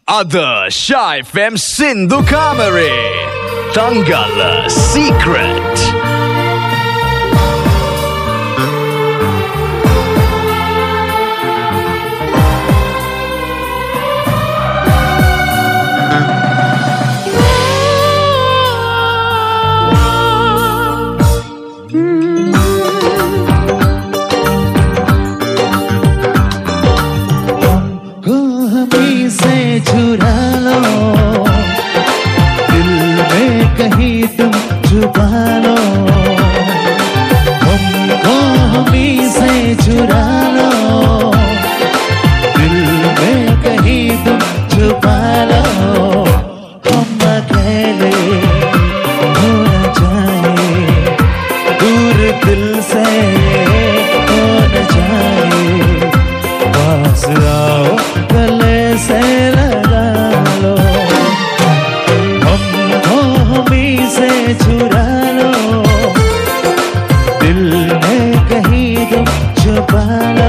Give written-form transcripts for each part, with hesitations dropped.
Other Shy FM Sindhu Kamare Tangala Secret. चुरा लो दिल में कहीं तुम छुपा लो, हमको हमी से चुरा लो दिल में कहीं तुम छुपा लो। हम अकेले हो न जाए, दूर दिल से हो न जाए, पास आओ गले से लगा लो, हमको हमी से चुरा लो, दिल में कहीं तुम छुपा लो।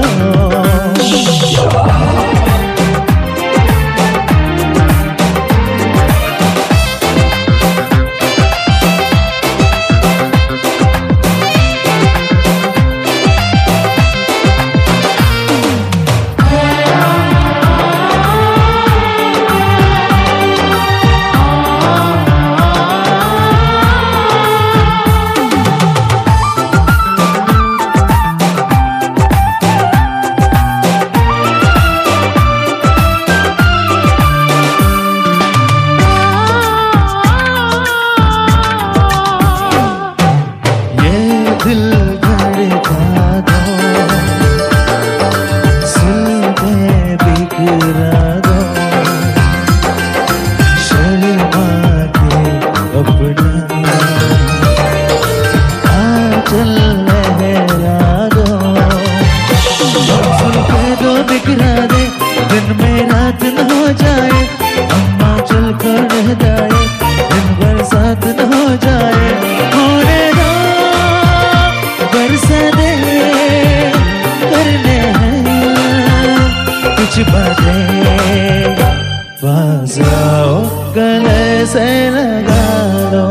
गले से लगा लो।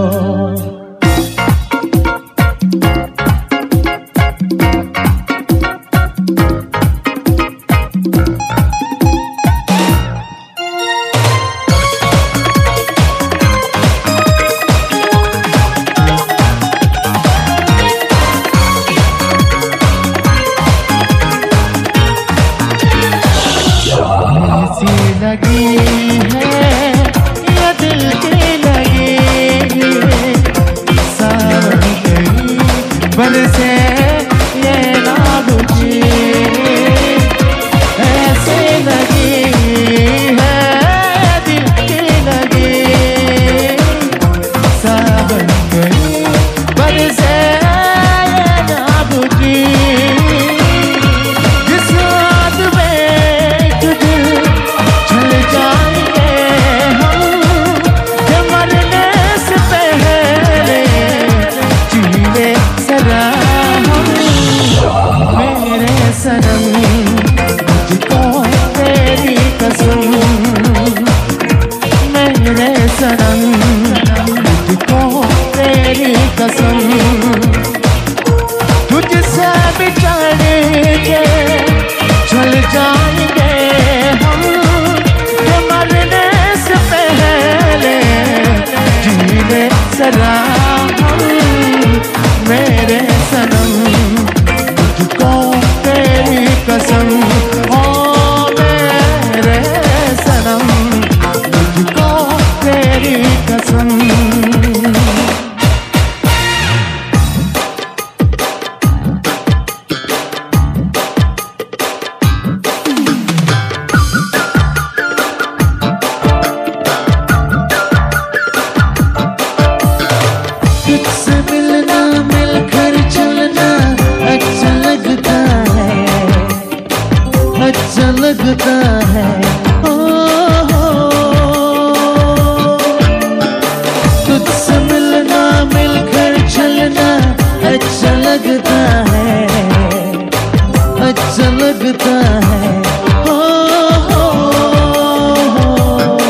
अच्छा लगता है, हो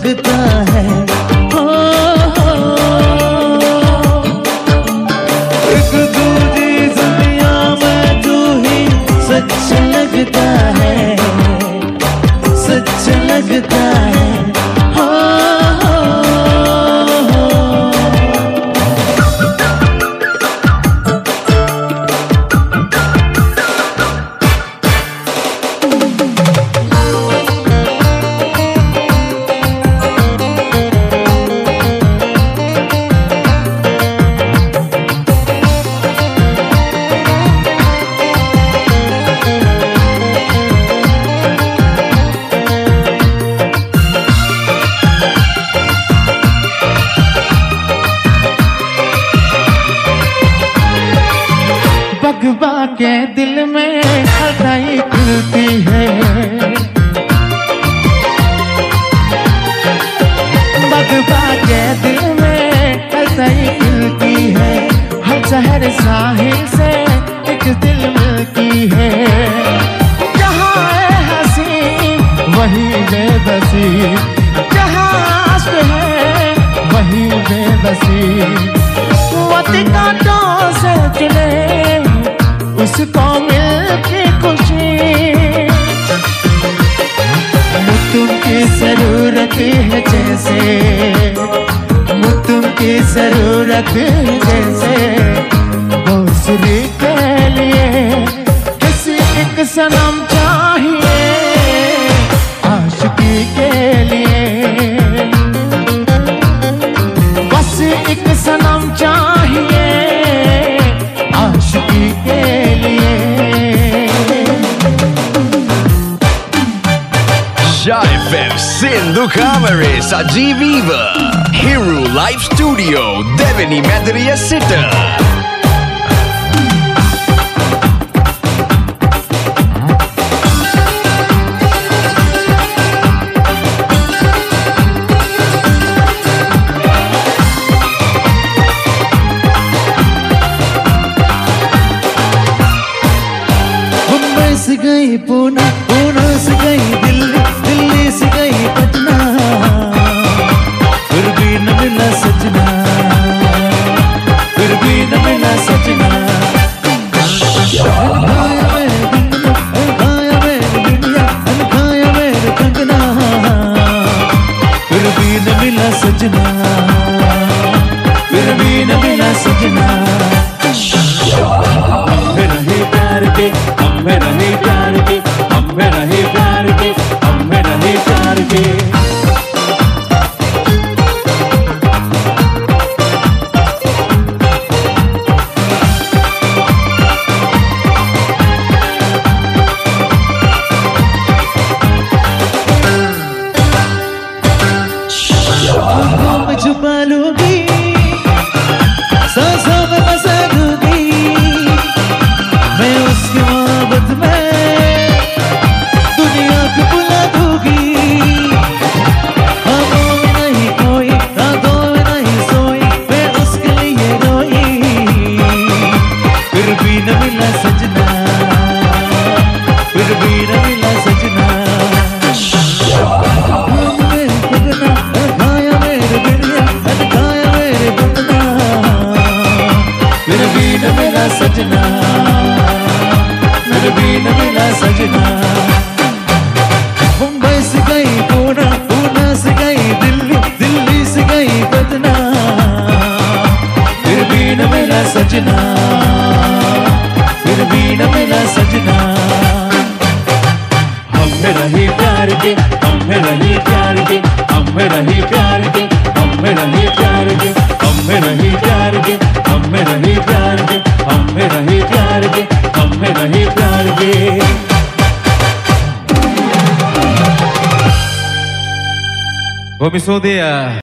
लगता है। एक दूजी दुनिया में तू ही सच लगता है, सच लगता है। बगबा के दिल में हदाई खुलती है, बगबा के दिल में हदाई खुलती है। हर शहर साहिल से एक दिल मिलती है। जहाँ है हंसी वही बेबसी, जहाँ आश्क है वही बेबसी। वक्त कांटों से चले उसको मिलके खुशी, तुम की जरूरत है जैसे, तुम की जरूरत जैसे। दूसरी के लिए किसी एक सनम चाहिए, आशिकी के लिए बस एक सनम चाहिए, आशिकी के लिए। Shy FM Sindhu Kamare Sajiviva Hero Live Studio Devani Madhuriya Sitter. से गई पूना, पूना से गई दिल्ली, दिल्ली से गई पटना, फिर भी न मिला सजना, फिर भी न मिला सजना। खाया मेरे दुनिया, खाया मेरे कंगना, फिर भी न मिला सजना, फिर भी न मिला सजना। हम रहे प्यार के, हम रहे प्यार के, हम रहे प्यार के, हम रहे प्यार के। आँखों में छुपा लूंगी, सांसों में बसा दूंगी, मैं उसकी मोहब्बत में दुनिया को बुला दूंगी। आँखों में नहीं कोई, रातों में नहीं सोई, मैं उसके लिए रोई, फिर भी न मिला सजना, फिर भी न मिला सजना। खाया मेरे बिरिया, खाया मेरे बंदना, फिर भी न मिला सजना, फिर भी न मिला सजना। मुंबई से गई पूना, पूना से गई दिल्ली, दिल्ली से गई पटना, फिर भी न मिला सजना, फिर भी न मिला सजना। हम रहे प्यार के, हम रहे प्यार के, हम रहे प्यार के, हम रहे प्यार के, हम रहे प्यार के, हम रहे प्यार के, हम रहे प्यार के, हम रहे प्यार के। Vou me soldear.